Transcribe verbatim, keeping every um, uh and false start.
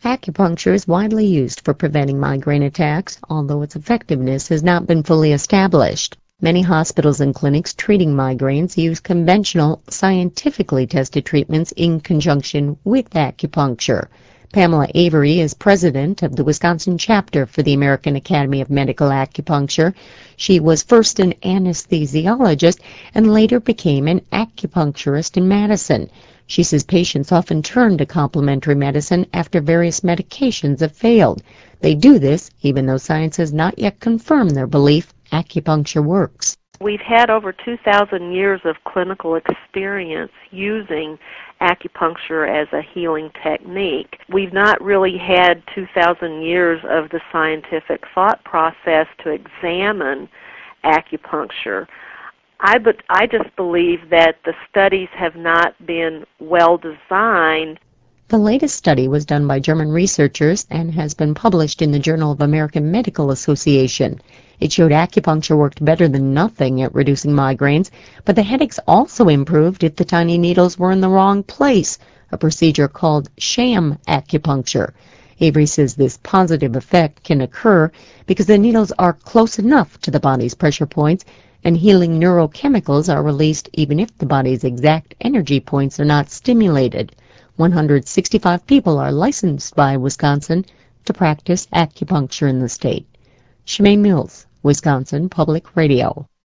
Acupuncture is widely used for preventing migraine attacks, although its effectiveness has not been fully established. Many hospitals and clinics treating migraines use conventional, scientifically tested treatments in conjunction with acupuncture. Pamela Avery is president of the Wisconsin chapter for the American Academy of Medical Acupuncture. She was first an anesthesiologist and later became an acupuncturist in Madison. She says patients often turn to complementary medicine after various medications have failed. They do this even though science has not yet confirmed their belief acupuncture works. We've had over two thousand years of clinical experience using acupuncture as a healing technique. We've not really had two thousand years of the scientific thought process to examine acupuncture. I, but I just believe that the studies have not been well designed. The latest study was done by German researchers and has been published in the Journal of American Medical Association. It showed acupuncture worked better than nothing at reducing migraines, but the headaches also improved if the tiny needles were in the wrong place, a procedure called sham acupuncture. Avery says this positive effect can occur because the needles are close enough to the body's pressure points and healing neurochemicals are released even if the body's exact energy points are not stimulated. one hundred sixty-five people are licensed by Wisconsin to practice acupuncture in the state. Shemaine Mills, Wisconsin Public Radio.